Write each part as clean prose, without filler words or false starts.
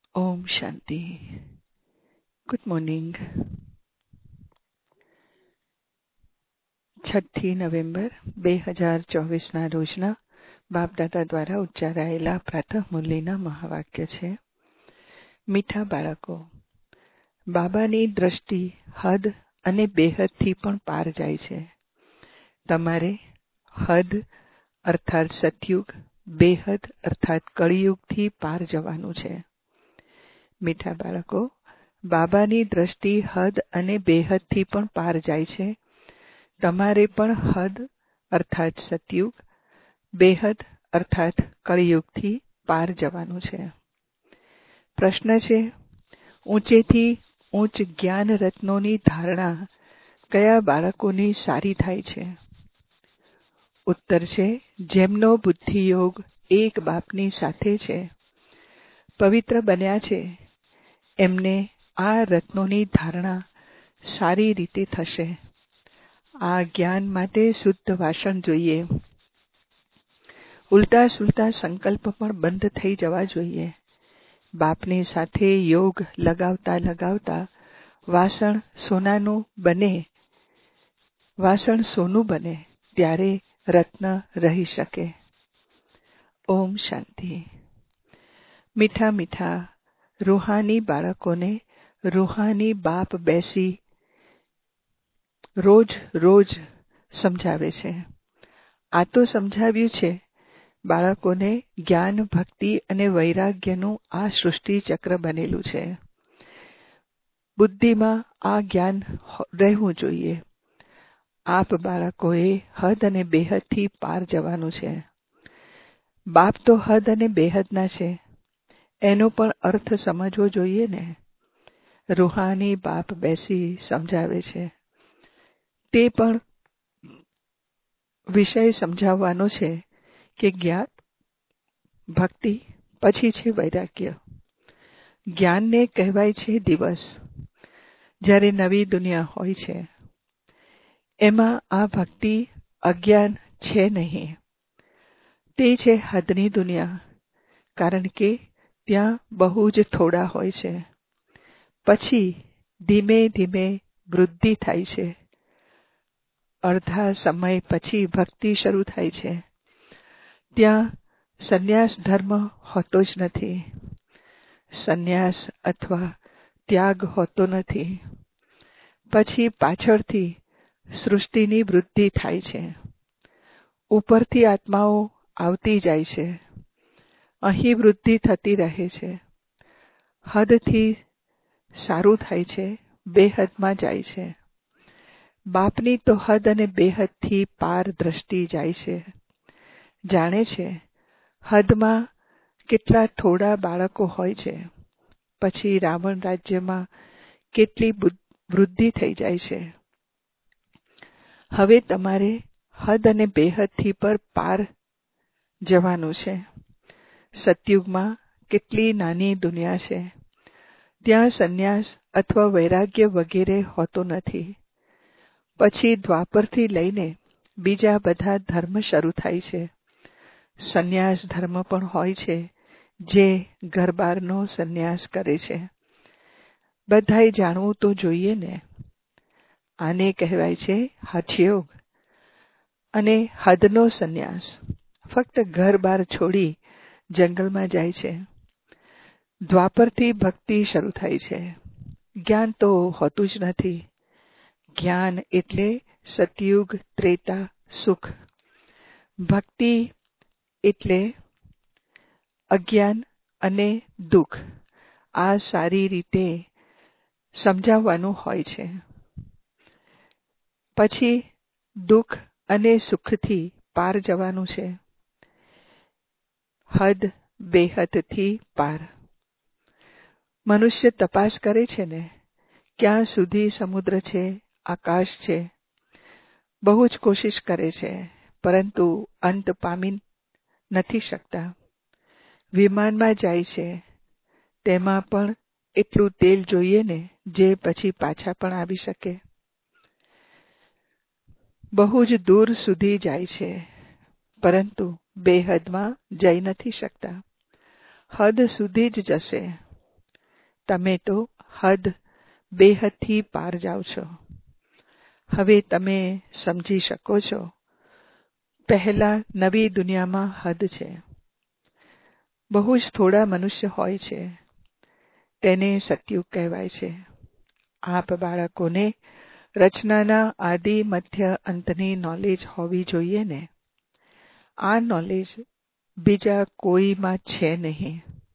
ઓમ શાંતિ. Good morning. 6 November 2024ના રોજના બાપદાદા દ્વારા ઉચ્ચારાયેલા પ્રાતઃ મુરલીના મહાવાક્ય છે. મીઠા બાળકો, બાબાની દ્રષ્ટિ હદ અને બેહદથી પણ પાર જાય છે. તમારે હદ અર્થાત સતયુગ, બેહદ અર્થાત કળિયુગથી પાર જવાનું છે. મીઠા બાળકો, બાબાની દ્રષ્ટિ હદ અને બેહદથી પણ પાર જાય છે. તમારે પણ હદ અર્થાત સતયુગ, બેહદ અર્થાત કળિયુગથી પાર જવાનું છે. પ્રશ્ન છે, ઊંચેથી ઊંચ જ્ઞાન રત્નોની ધારણા કયા બાળકોની સારી થાય છે? ઉત્તર છે, જેમનો બુદ્ધિયોગ એક બાપની સાથે છે, પવિત્ર બન્યા છે, એમને આ રત્નોની ધારણા સારી રીતે થશે. આ જ્ઞાન માટે શુદ્ધ વાસણ જોઈએ. ઉલટા સુલટા સંકલ્પ પણ બંધ થઈ જવા જોઈએ. બાપની સાથે યોગ લગાવતા લગાવતા વાસણ સોનું બને ત્યારે રત્ન રહી શકે. ઓમ શાંતિ. મીઠા મીઠા રૂહાની બાળકોને રૂહાની બાપ બેસી રોજ રોજ સમજાવે છે. આ તો સમજાવ્યું છે, બાળકોને જ્ઞાન, ભક્તિ અને વૈરાગ્યનું આ સૃષ્ટિ ચક્ર બનેલું છે. બુદ્ધિમાં આ જ્ઞાન રહેવું જોઈએ. આપ બાળકોએ હદ અને બેહદથી પાર જવાનું છે. બાપ તો હદ અને બેહદના છે, એનો પણ અર્થ સમજવો જોઈએ ને. રૂહાની બાપ બેસી સમજાવે છે, તે પણ વિષય સમજાવવાનો છે કે જ્ઞાન, ભક્તિ, પછી છે વૈરાગ્ય. જ્ઞાનને કહેવાય છે દિવસ, જ્યારે નવી દુનિયા હોય છે. એમાં આ ભક્તિ અજ્ઞાન છે નહીં. તે છે હદની દુનિયા, કારણ કે ત્યાં બહુ જ થોડા હોય છે. પછી ધીમે ધીમે વૃદ્ધિ થાય છે. અડધા સમય પછી ભક્તિ શરૂ થાય છે. ત્યાં સંન્યાસ ધર્મ હોતો જ નથી. સંન્યાસ અથવા ત્યાગ હોતો નથી. પછી પાછળથી સૃષ્ટિની વૃદ્ધિ થાય છે. ઉપરથી આત્માઓ આવતી જાય છે. અહીં વૃદ્ધિ થતી રહે છે. હદથી સારું થાય છે, બેહદમાં જાય છે. બાપની તો હદ અને બેહદથી પાર દ્રષ્ટિ જાય છે. જાણે છે હદમાં કેટલા થોડા બાળકો હોય છે. પછી રાવણ રાજ્યમાં કેટલી વૃદ્ધિ થઈ જાય છે. હવે તમારે હદ અને બેહદથી પર પાર જવાનું છે. સતયુગમાં કેટલી નાની દુનિયા છે. ત્યાં સંન્યાસ અથવા વૈરાગ્ય વગેરે હોતો નથી. પછી દ્વાપરથી લઈને બીજા બધા ધર્મ શરૂ થાય છે. સંન્યાસ ધર્મ પણ હોય છે, જે ઘરબારનો સંન્યાસ કરે છે. બધાએ જાણવું તો જોઈએ ને. આને કહેવાય છે હઠયોગ અને હદનો સંન્યાસ. ફક્ત ઘર-બાર છોડી જંગલમાં જાય છે. દ્વાપરથી ભક્તિ શરૂ થાય છે. જ્ઞાન તો હોતું જ નથી. જ્ઞાન એટલે સતયુગ, ત્રેતા, સુખ. ભક્તિ એટલે અજ્ઞાન અને દુઃખ. આ સારી રીતે સમજાવવાનું હોય છે. પછી દુઃખ અને સુખથી પાર જવાનું છે. હદ બેહદથી પાર. મનુષ્ય તપાસ કરે છે ને, ક્યાં સુધી સમુદ્ર છે, આકાશ છે. બહુ જ કોશિશ કરે છે, પરંતુ અંત પામી નથી શકતા. વિમાનમાં જાય છે, તેમાં પણ એટલું તેલ જોઈએ ને, જે પછી પાછા પણ આવી શકે. બહુ જ દૂર સુધી જાય છે, પરંતુ બેહદમાં જઈ નથી શકતા. હદ સુધી જ જશે. તમે તો હદ બેહદથી પાર જાઓ છો. હવે તમે સમજી શકો છો. પહેલા નવી દુનિયામાં હદ છે. બહુ જ થોડા મનુષ્ય હોય છે. તેને સતયુગ કહેવાય છે. આપ બાળકોને રચનાના આદિ મધ્ય અંતની નોલેજ હોવી જોઈએ ને. આ નોલેજ બીજા કોઈમાં છે નહીં.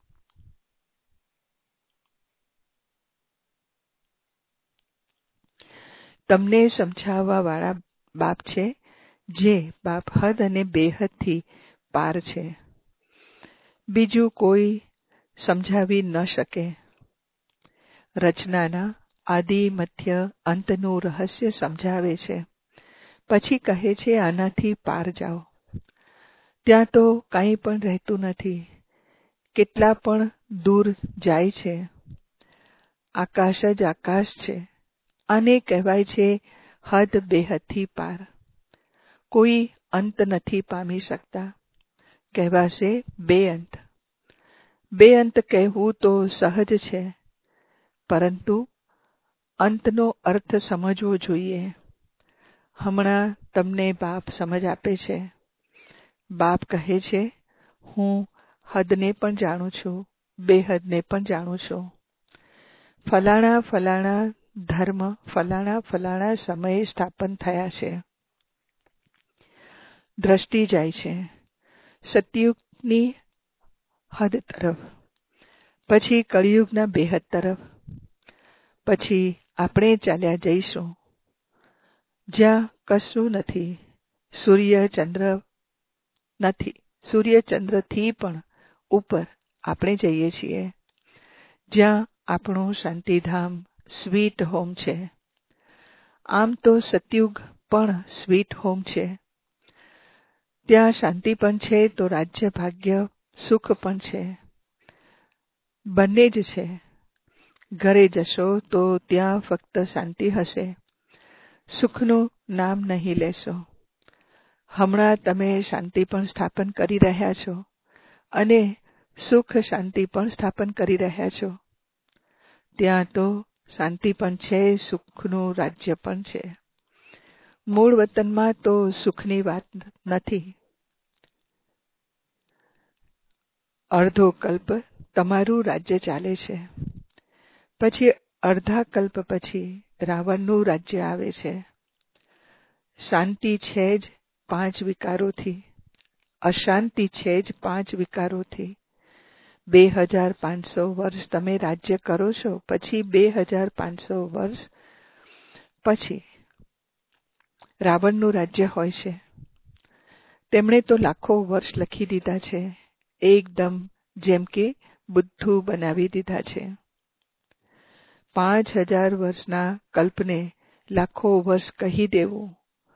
તમને સમજાવવા વાળા બાપ છે, જે બાપ હદ અને બેહદથી પાર છે. બીજું કોઈ સમજાવી ન શકે. રચનાના આદિ મધ્ય અંતનું રહસ્ય સમજાવે છે. પછી કહે છે આનાથી પાર જાઓ. ત્યાં તો કંઈ પણ રહેતું નથી. કેટલા પણ દૂર જાય છે. આકાશ જ આકાશ છે. આને કહેવાય છે હદ બેહદથી પાર. કોઈ અંત નથી પામી શકતા. કહેવાશે બેઅંત. બેઅંત કહેવું તો સહજ છે, પરંતુ અંતનો અર્થ સમજવો જોઈએ. હમણાં તમને બાપ સમજ આપે છે. બાપ કહે છે, હું હદને પણ જાણું છું, બેહદને પણ જાણું છું. ફલાણા ફલાણા ધર્મ ફલાણા ફલાણા સમયે સ્થાપન થયા છે. દ્રષ્ટિ જાય છે સતયુગની હદ તરફ, પછી કળિયુગના બેહદ તરફ. પછી આપણે ચાલ્યા જઈશું જ્યાં કશું નથી. સૂર્ય ચંદ્ર નથી. સૂર્ય ચંદ્રથી પણ ઉપર આપણે જઈએ છીએ, જ્યાં આપણું શાંતિધામ સ્વીટ હોમ છે. આમ તો સતયુગ પણ સ્વીટ હોમ છે. ત્યાં શાંતિ પણ છે તો રાજ્ય ભાગ્ય સુખ પણ છે. બંને જ છે. ઘરે જશો તો ત્યાં ફક્ત શાંતિ હશે. સુખનું નામ નહીં લેશો. હમણાં તમે શાંતિ પણ સ્થાપન કરી રહ્યા છો અને સુખ શાંતિ પણ સ્થાપન કરી રહ્યા છો. ત્યાં તો શાંતિ પણ છે, સુખનું રાજ્ય પણ છે. મૂળ વતનમાં તો સુખની વાત નથી. અડધો કલ્પ તમારું રાજ્ય ચાલે છે. પછી અડધા કલ્પ પછી રાવણનું રાજ્ય આવે છે. શાંતિ છે જ 5 વિકારોથી, અશાંતિ છે જ 5 વિકારોથી. 2500 વર્ષ તમે રાજ્ય કરો છો, પછી 2500 વર્ષ પછી રાવણનું રાજ્ય હોય છે. તેમણે તો લાખો વર્ષ લખી દીધા છે. એકદમ જેમ કે બુદ્ધુ બનાવી દીધા છે. 5000 વર્ષના કલ્પને લાખો વર્ષ કહી દેવું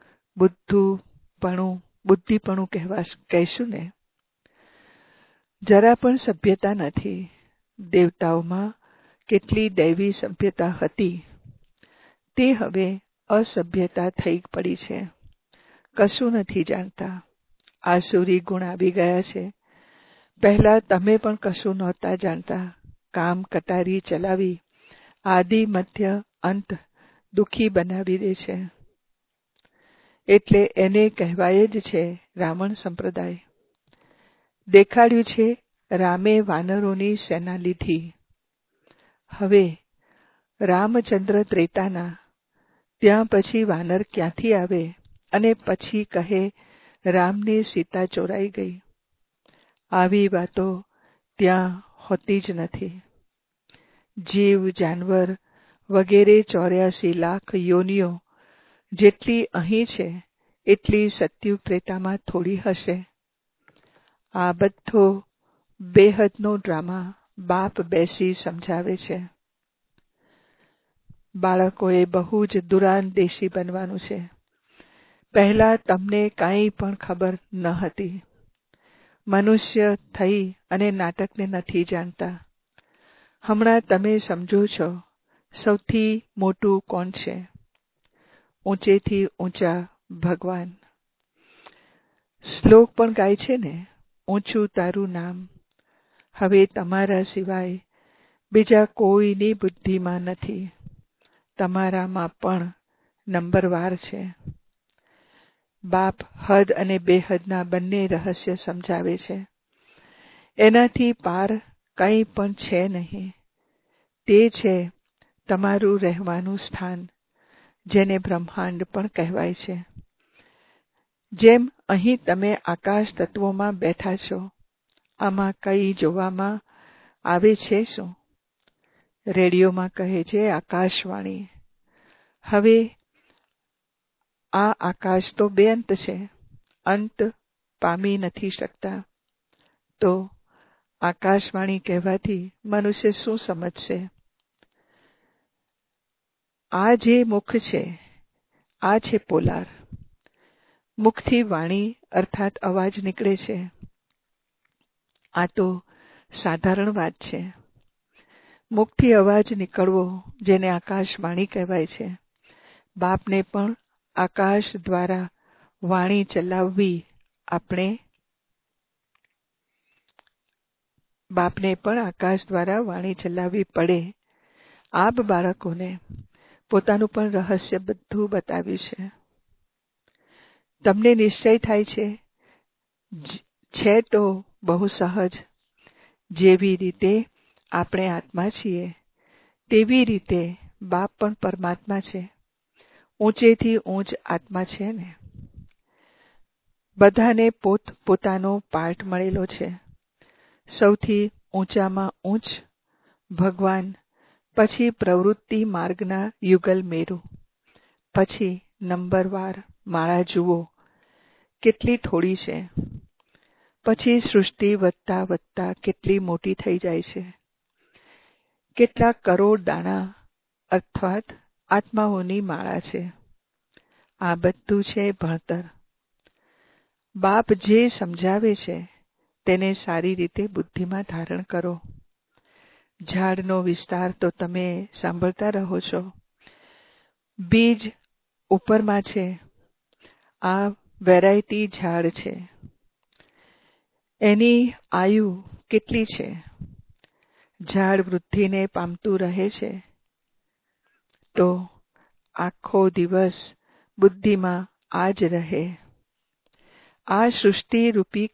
બુદ્ધિપણું કહેશું ને. જરા પણ સભ્યતા નથી. દેવતાઓમાં કેટલી દૈવી સભ્યતા હતી, તે હવે અસભ્યતા થઈ પડી છે. કશું નથી જાણતા. આસુરી ગુણ આવી ગયા છે. પહેલા તમે પણ કશું નહોતા જાણતા. કામ કટારી ચલાવી આદિ મધ્ય અંત દુઃખી બનાવી દે છે. એટલે એને કહેવાય જ છે રાવણ સંપ્રદાય. દેખાડ્યું છે રામે વાનરોની સેના લીધી. હવે રામચંદ્ર ત્રેતાના, ત્યાં પછી વાનર ક્યાંથી આવે અને પછી કહે રામની સીતા ચોરાઈ ગઈ. આવી વાતો ત્યાં હોતી જ નથી. જીવ જાનવર વગેરે 84 લાખ યોનિઓ જેટલી અહીં છે એટલી સતયુગ ત્રેતામાં થોડી હશે. આ બધો બેહદનો ડ્રામા બાપ બેસી સમજાવે છે. બાળકોએ બહુ જ દૂરાંદેશી બનવાનું છે. પહેલા તમને કાંઈ પણ ખબર ન હતી. મનુષ્ય થઈ અને નાટકને નથી જાણતા. હમણાં તમે સમજો છો સૌથી મોટું કોણ છે. ઊંચેથી ઊંચા ભગવાન. શ્લોક પણ ગાય છે ને, ઊંચું તારું નામ, હવે તમારા સિવાય બીજા કોઈની બુદ્ધિમાં નથી. તમારામાં પણ નંબરવાર છે. બાપ હદ અને બેહદના બંને રહસ્ય સમજાવે છે. એનાથી પાર કંઈ પણ છે નહીં. તે છે તમારું રહેવાનું સ્થાન, જેને બ્રહ્માંડ પણ કહેવાય છે. જેમ અહીં તમે આકાશ તત્વોમાં બેઠા છો, આમાં કંઈ જોવામાં આવે છે શું? રેડિયોમાં કહે છે આકાશવાણી. હવે આ આકાશ તો બેઅંત છે, અંત પામી નથી શકતા. તો આકાશવાણી કહેવાથી મનુષ્ય શું સમજશે? આ જે મુખ છે, આ છે પોલાર. મુખથી વાણી અર્થાત અવાજ નીકળે છે. આ તો સાધારણ વાત છે. મુખથી અવાજ નીકળવો, જેને આકાશવાણી કહેવાય છે. બાપને પણ આકાશ દ્વારા વાણી ચલાવવી પડે. આપ બાળકોને પોતાનું પણ રહસ્ય બધું બતાવ્યું છે. તમને નિશ્ચય થાય છે તો બહુ સહજ. જેવી રીતે આપણે આત્મા છીએ, તેવી રીતે બાપ પણ પરમાત્મા છે. ઊંચેથી ઊંચ આત્મા છે ને. બધાને પોતાનો પાઠ મળેલો છે. સૌથી ઊંચામાં ઊંચ ભગવાન, પછી પ્રવૃત્તિ માર્ગના યુગલ મેરુ, પછી નંબરવાર માળા જુઓ કેટલી થોડી છે. પછી સૃષ્ટિ વધતા વધતા કેટલી મોટી થઈ જાય છે. કેટલા કરોડ દાણા અર્થાત આત્માઓની માળા છે. આ બધું છે ભણતર. બાપ જે સમજાવે છે તેને સારી રીતે બુદ્ધિમાં ધારણ કરો. ઝાડનો વિસ્તાર તો તમે સાંભળતા રહો છો. બીજ ઉપરમાં છે. આ વેરાયટી ઝાડ છે. એની આયુ કેટલી છે? ઝાડ વૃદ્ધિને પામતું રહે છે તો આખો દિવસ બુદ્ધિમાં આ જ રહે. આ સૃષ્ટિરૂપી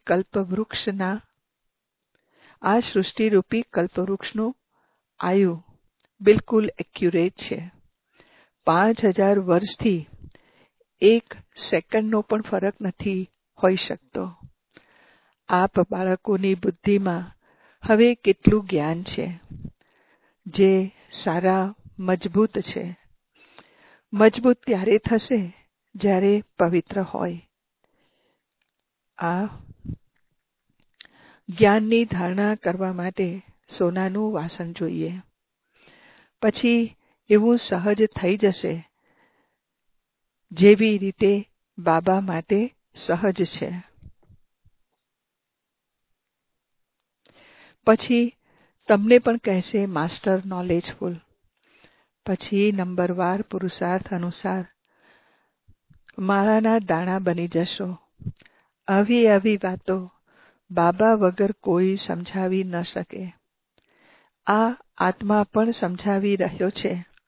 કલ્પવૃક્ષનું આયુ બિલકુલ એક્યુરેટ છે. 5000 વર્ષથી 1 સેકન્ડનો પણ ફરક નથી હોઈ શકતો. આપ બાળકોની બુદ્ધિમાં હવે કેટલું જ્ઞાન છે, જે સારા મજબૂત છે. મજબૂત ત્યારે થશે જ્યારે પવિત્ર હોય. આ જ્ઞાનની ધારણા કરવા માટે સોનાનું વાસણ જોઈએ. પછી એવું સહજ થઈ જશે જેવી રીતે બાબા માટે સહજ છે. પછી તમને પણ કહેશે માસ્ટર નોલેજફુલ. પછી નંબરવાર પુરુષાર્થ અનુસાર માળાના દાણા બની જશો. આવી વાતો બાબા વગર કોઈ સમજાવી ન શકે. આ આત્મા પણ સમજાવી રહ્યો છે.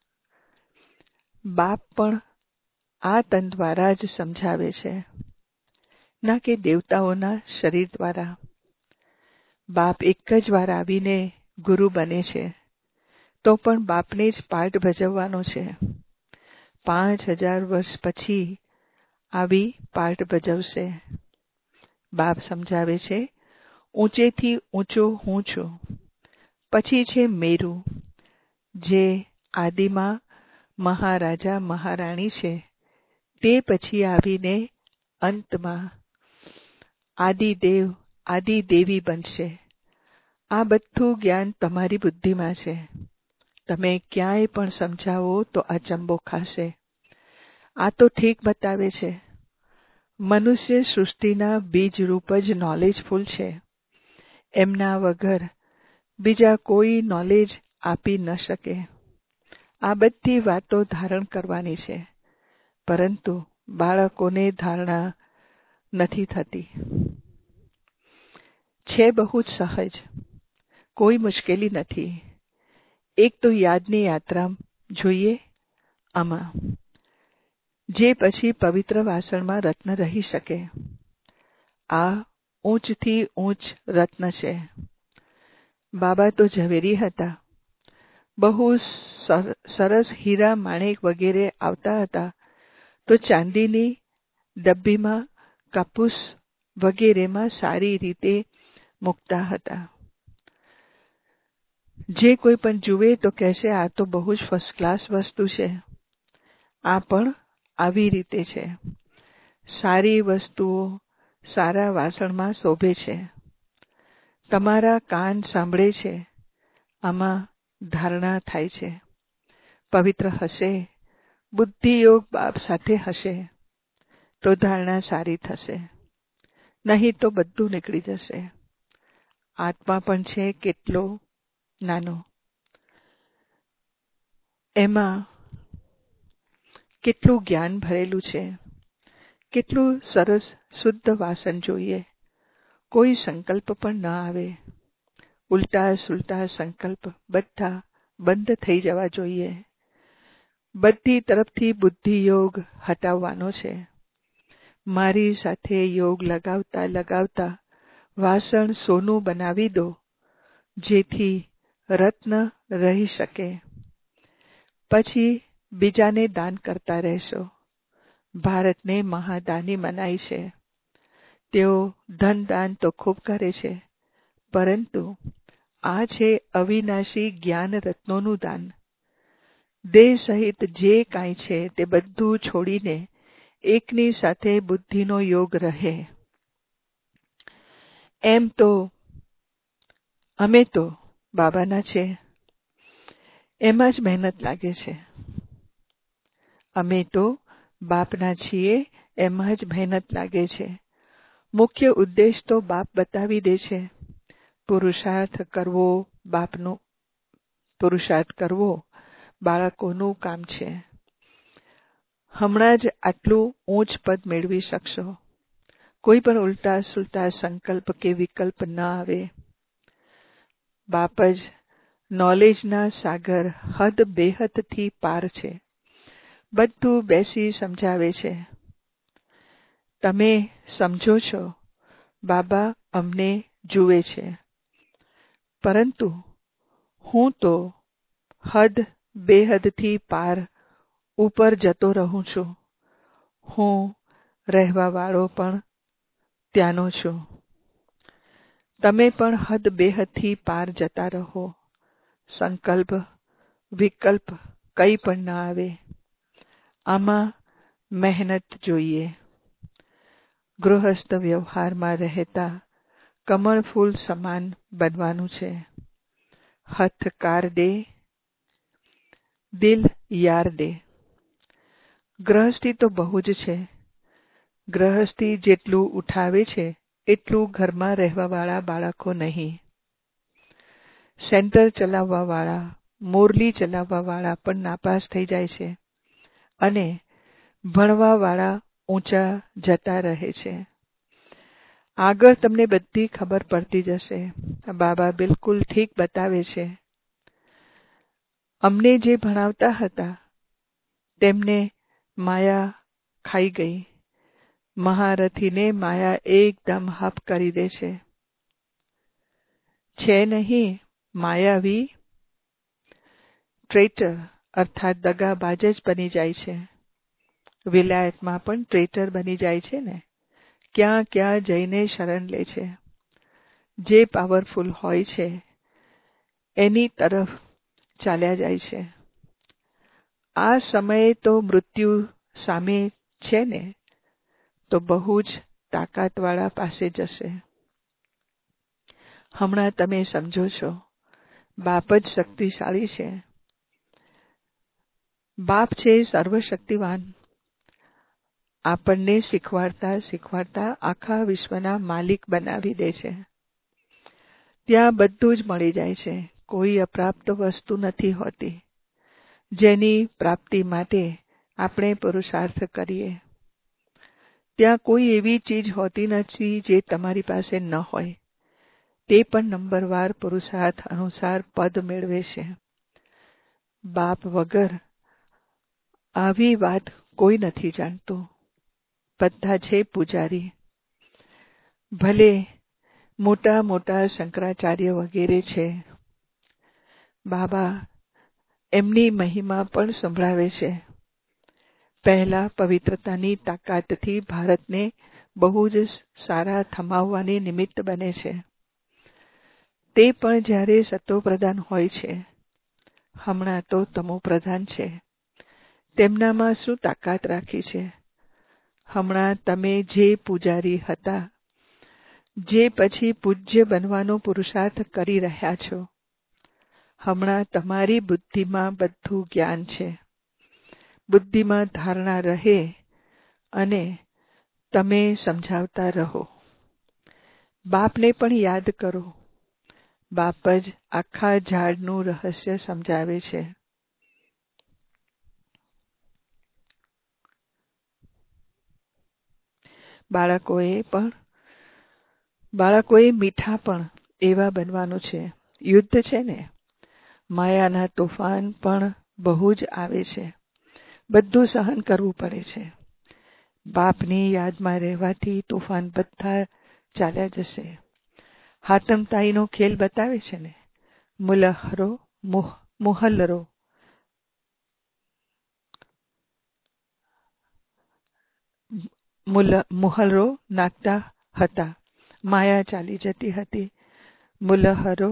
બાપ પણ આ તન દ્વારા જ સમજાવે છે, ના કે દેવતાઓના શરીર દ્વારા. બાપ એક જ વાર આવીને ગુરુ બને છે, તો પણ બાપને જ પાઠ ભજવવાનો છે. 5000 વર્ષ પછી આવી પાઠ ભજવશે. બાપ સમજાવે છે, ઊંચેથી ઊંચો હું છું. પછી છે મેરુ, જે આદિમાં મહારાજા મહારાણી છે. તે પછી આવીને અંતમાં આદિદેવ આદિદેવી બનશે. આ બધું જ્ઞાન તમારી બુદ્ધિમાં છે. તમે ક્યાંય પણ સમજાવો તો અચંબો ખાશે. આ તો ઠીક બતાવે છે. મનુષ્ય સૃષ્ટિના બીજરૂપ જ નોલેજફુલ છે. એમના વગર બીજા કોઈ નોલેજ આપી ન શકે. આ બધી વાતો ધારણ કરવાની છે, પરંતુ બાળકોને ધારણા નથી થતી. છે બહુ જ સહજ, કોઈ મુશ્કેલી નથી. એક તો યાદની યાત્રા જોઈએ આમાં, જે પછી પવિત્ર વાસણમાં રત્ન રહી શકે. આ ઊંચથી ઊંચ રત્ન છે. બાબા તો ઝવેરી હતા. બહુ સરસ હીરા માણેક વગેરે આવતા હતા તો ચાંદીની ડબ્બીમાં કાપૂસ વગેરેમાં સારી રીતે મૂકતા હતા. જે કોઈ પણ જુએ તો કહેશે આ તો બહુ જ ફર્સ્ટ ક્લાસ વસ્તુ છે. આ પણ આવી રીતે છે. સારી વસ્તુઓ સારા વાસણમાં શોભે છે. તમારા કાન સાંભળે છે, આમાં ધારણા થાય છે. પવિત્ર હશે, બુદ્ધિયોગ બાપ સાથે હશે તો ધારણા સારી થશે, નહીં તો બધું નીકળી જશે. આત્મા પણ છે કેટલો નાનો, એમાં કેટલું જ્ઞાન ભરેલું છે. કેટલું સરસ શુદ્ધ વાસણ જોઈએ. કોઈ સંકલ્પ પણ ન આવે. ઉલટા સુલટા સંકલ્પ બધા બંધ થઈ જવા જોઈએ. બધી તરફથી બુદ્ધિ યોગ હટાવવાનો છે. મારી સાથે યોગ લગાવતા લગાવતા વાસણ સોનું બનાવી દો, જેથી રત્ન રહી શકે. પછી બીજાને દાન કરતા રહેશો. ભારતને મહાદાની મનાય છે. તેઓ ધન દાન તો ખૂબ કરે છે, પરંતુ આ છે અવિનાશી જ્ઞાન રત્નોનું દાન. દેહ સહિત જે કાંઈ છે તે બધું છોડીને એકની સાથે બુદ્ધિનો યોગ રહે. એમ તો અમે તો બાબાના છે, એમાં જ મહેનત લાગે છે. અમે તો બાપના છીએ, એમાં જ મહેનત લાગે છે. મુખ્ય ઉદ્દેશ તો બાપ બતાવી દે છે. પુરુષાર્થ કરવો બાળકોનું કામ છે. હમણાં જ આટલું ઊંચ પદ મેળવી શકશો. કોઈ પણ ઉલટા સુલટા સંકલ્પ કે વિકલ્પ ન આવે. બાપ જ નોલેજના સાગર હદ બેહદથી પાર છે. બધું બેસી સમજાવે છે. તમે સમજો છો, બાબા અમને જુએ છે, પરંતુ હું તો હદ બેહદથી પાર ઉપર જતો રહું છું. હું રહેવાવાળો પણ ત્યાંનો છું. તમે પણ હદ બેહદથી પાર જતા રહો. સંકલ્પ વિકલ્પ કંઈ પણ ન આવે. આમાં મહેનત જોઈએ. ગૃહસ્થ વ્યવહારમાં રહેતા કમળ ફૂલ સમાન બનવાનું છે. હથ કાર દે, દિલ યાર દે. ગ્રહસ્થી તો બહુ જ છે. ગ્રહસ્થી જેટલું ઉઠાવે છે એટલું ઘરમાં રહેવાવાળા બાળકો નહીં. સેન્ટર ચલાવવાવાળા, મોરલી ચલાવવાવાળા પણ નાપાસ થઈ જાય છે અને ભણવાવાળા ઊંચા જતા રહે છે. આગળ તમને બધી ખબર પડતી જશે. બાબા બિલકુલ ઠીક બતાવે છે. અમને જે ભણાવતા હતા તેમને માયા ખાઈ ગઈ. મહારથીને માયા એકદમ હપ કરી દે છે. નહીં માયાવી ટ્રેટર અર્થાત દગાબાજ જ બની જાય છે. વિલાયતમાં પણ ટ્રેટર બની જાય છે ને. ક્યાં ક્યાં જઈને શરણ લે છે. જે પાવરફુલ હોય છે એની તરફ ચાલ્યા જાય છે. આ સમયે તો મૃત્યુ સામે છે ને, તો બહુ જ તાકાતવાળા પાસે જશે. હમણાં તમે સમજો છો, બાપ જ શક્તિશાળી છે. બાપ છે સર્વશક્તિવાન. આપણને શીખવાડતા શીખવાડતા આખા વિશ્વના માલિક બનાવી દે છે. ત્યાં બધું જ મળી જાય છે. કોઈ અપ્રાપ્ત વસ્તુ નથી હોતી, જેની પ્રાપ્તિ માટે આપણે પુરુષાર્થ કરીએ. ત્યાં કોઈ એવી ચીજ હોતી નથી જે તમારી પાસે ન હોય. તે પણ નંબરવાર પુરુષાર્થ અનુસાર પદ મેળવે છે. બાપ વગર આવી વાત કોઈ નથી જાણતું. બધા છે પૂજારી. ભલે મોટા મોટા શંકરાચાર્ય વગેરે છે, બાબા એમની મહિમા પણ સંભળાવે છે. પહેલા પવિત્રતાની તાકાતથી ભારતને બહુ જ સારા થમાવવાની નિમિત્ત બને છે. તે પણ જ્યારે સતોપ્રધાન હોય છે. હમણાં તો તમોપ્રધાન છે. તેમનામાં શું તાકાત રાખી છે? હમણાં તમે જે પૂજારી હતા, જે પછી પૂજ્ય બનવાનો પુરુષાર્થ કરી રહ્યા છો, હમણાં તમારી બુદ્ધિમાં બધું જ્ઞાન છે. બુદ્ધિમાં ધારણા રહે અને તમે સમજાવતા રહો. બાપને પણ યાદ કરો. બાપ જ આખા ઝાડનું રહસ્ય સમજાવે છે. બાળકોએ મીઠા પણ એવા બનવાનું છે. યુદ્ધ છે ને, માયાના તોફાન પણ બહુ જ આવે છે. બધું સહન કરવું પડે છે. બાપની યાદમાં રહેવાથી તોફાન બધા ચાલ્યા જશે. હાતમતાઈનો ખેલ બતાવે છે ને, મુહલરો નાખતા હતા. માયા ચાલી જતી હતી. મુલહરો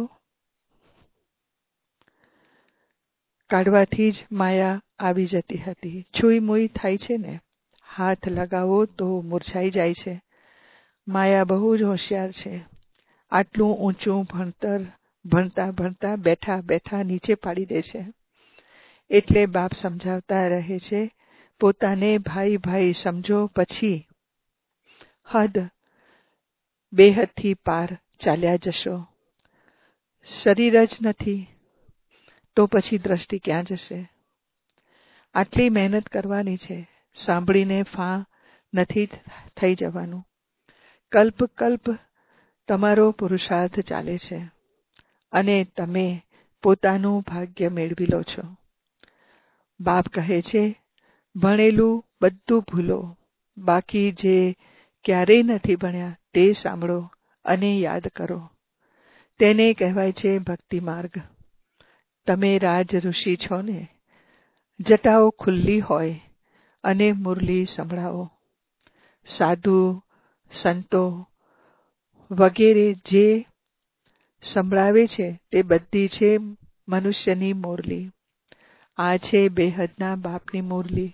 કાઢવાથી જ માયા આવી જતી હતી. છુઈ મુઈ થાય છે ને, હાથ લગાવો તો મૂર્છાઈ જાય છે. માયા બહુ જ હોશિયાર છે. આટલું ઊંચું ભણતર ભણતા ભણતા બેઠા બેઠા નીચે પાડી દે છે. એટલે બાપ સમજાવતા રહે છે, પોતાને ભાઈ ભાઈ સમજો, પછી હદ બેહદથી પાર ચાલ્યા જશો. શરીર જ નથી તો પછી દ્રષ્ટિ ક્યાં જશે? આટલી મહેનત કરવાની છે. સાંભળીને ફા નથી થઈ જવાનું. કલ્પ કલ્પ તમારો પુરુષાર્થ ચાલે છે અને તમે પોતાનું ભાગ્ય મેળવી લો છો. બાપ કહે છે, ભણેલું બધું ભૂલો, બાકી જે ક્યારેય નથી ભણ્યા તે સાંભળો અને યાદ કરો. તેને કહેવાય છે ભક્તિ માર્ગ. તમે રાજ ઋષિ છો ને, જટાઓ ખુલ્લી હોય અને મુરલી સંભળાવો. સાધુ સંતો વગેરે જે સંભળાવે છે તે બધી છે મનુષ્યની મુરલી. આ છે બેહદના બાપની મુરલી.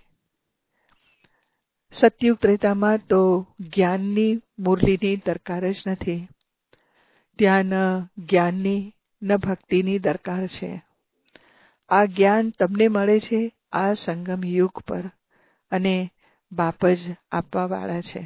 સતયુગ ત્રેતામાં તો જ્ઞાનની મુરલીની દરકાર જ નથી. ત્યાં ન જ્ઞાનની ન ભક્તિની દરકાર છે. આ જ્ઞાન તમને મળે છે આ સંગમ યુગ પર, અને બાપ જ આપવાવાળા છે.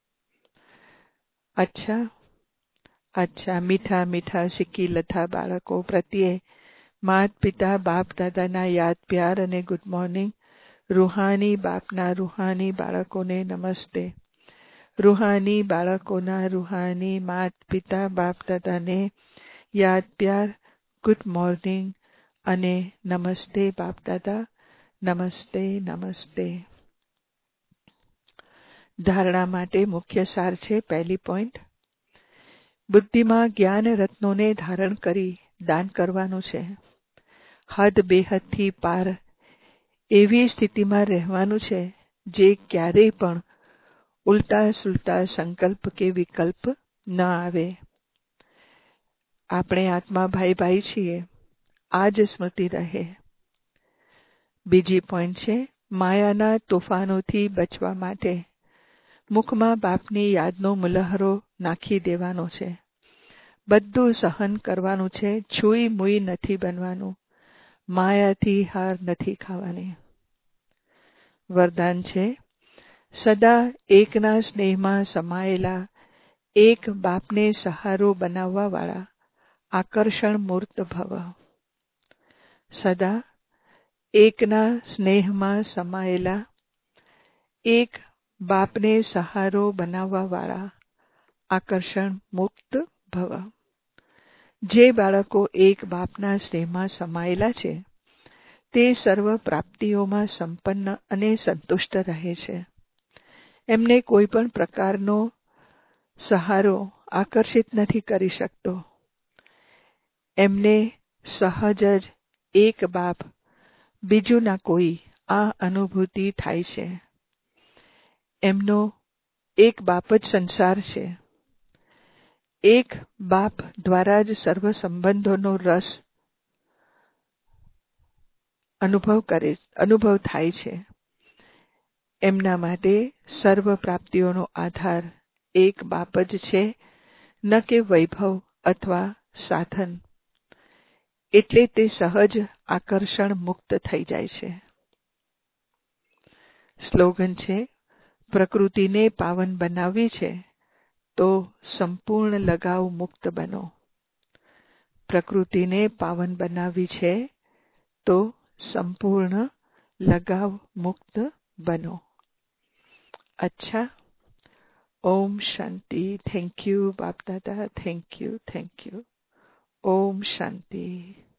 અચ્છા મીઠા મીઠા સિક્કી લથા બાળકો પ્રત્યે માત પિતા બાપ દાદાના યાદ પ્યાર અને ગુડ મોર્નિંગ. રૂહાની બાપના રૂહાની બાળકોને નમસ્તે. રૂહાની બાળકોના રૂહાની માત પિતા બાપ દાદાને યાદ પ્યાર, ગુડ મોર્નિંગ અને નમસ્તે બાપ દાદા. નમસ્તે નમસ્તે. ધારણા માટે મુખ્ય સાર છે. પહેલી પોઈન્ટ, બુદ્ધિમાં જ્ઞાન રત્નોને ધારણ કરી દાન કરવાનું છે. હદ બેહદથી પાર એવી સ્થિતિમાં રહેવાનું છે જે ક્યારેય પણ ઉલટા સુલટા સંકલ્પ કે વિકલ્પ ન આવે. આપણે આત્મા ભાઈ ભાઈ છીએ, આ જ સ્મૃતિ રહે. બીજી પોઈન્ટ છે, માયાના તોફાનોથી બચવા માટે મુખમાં બાપની યાદનો મુલહરો નાખી દેવાનો છે. બધું સહન કરવાનું છે. છુઈ મુઈ નથી બનવાનું. માયાથી હાર નથી ખાવાની. વરદાન છે, સદા એકના સ્નેહમાં સમાયેલા, એક બાપને સહારો બનાવવા વાળા આકર્ષણ મૂર્ત ભવ. સદા એકના સ્નેહમાં સમાયેલા, એક બાપને સહારો બનાવવા વાળા આકર્ષણ મુક્ત ભવ. જે બાળકો એક બાપના સ્નેહમાં સમાયેલા છે તે સર્વ પ્રાપ્તિઓમાં સંપન્ન અને સંતુષ્ટ રહે છે. એમને કોઈ પણ પ્રકારનો સહારો આકર્ષિત નથી કરી શકતો. એમને સહજ જ એક બાપ બીજું ના કોઈ આ અનુભૂતિ થાય છે. એમનો એક બાપ જ સંસાર છે. એક બાપ દ્વારા જ સર્વ સંબંધોનો રસ અનુભવ થાય છે. એમના માટે સર્વ પ્રાપ્તિઓનો આધાર એક બાપ જ છે, ન કે વૈભવ અથવા સાધન. એટલે તે સહજ આકર્ષણ મુક્ત થઈ જાય છે. સ્લોગન છે, પ્રકૃતિને પાવન બનાવવી છે તો સંપૂર્ણ લગાવ મુક્ત બનો. પ્રકૃતિને પાવન બનાવવી છે તો સંપૂર્ણ લગાવ મુક્ત બનો. અચ્છા, ઓમ શાંતિ. Thank you Bap Dada. Thank you. ઓમ શાંતિ.